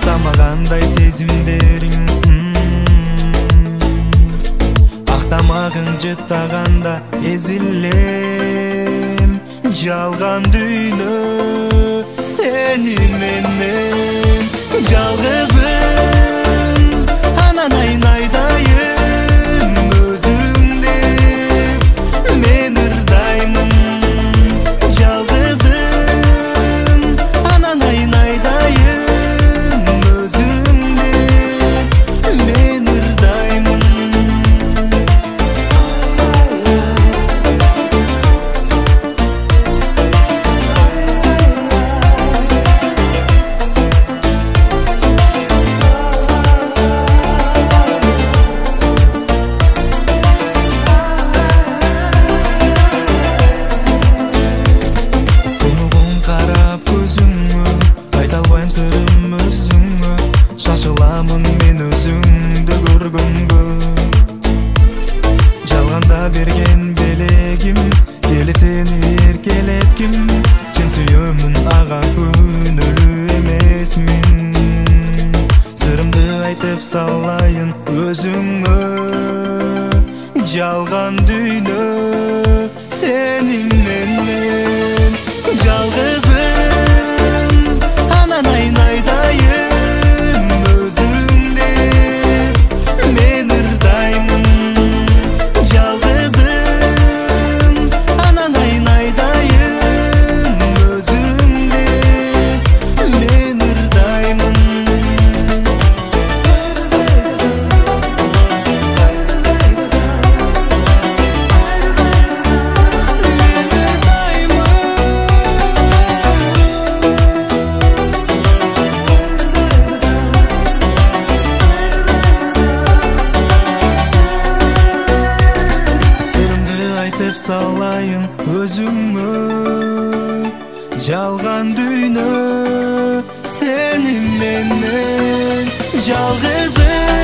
Аңсамагандай сезимдериң Актамагың жыттаганда эзилем Жалган дүйнө сени менен Жалгызым анан айнайдайым өзүңдө мен ырдаймын Жалгызым анан айнайдайым өзүңдө мен ырдаймын Сырым өзүңө шашыламын мен өзүңдү көргөнгө Жалганда берген белегим эле сени эркелетким Чын сүйөмүн ага күнөөлүү эмесмин Сырымды айтып салайын өзүңө Жалган дүйнө сени менен Жалгызым анан айнайдайым өзүңдө мен ырдаймын Жалгызым анан айнайдайым өзүңдө мен ырдаймын Айтып салайын өзүңө Жалган дүйнө сени менен Жалгызым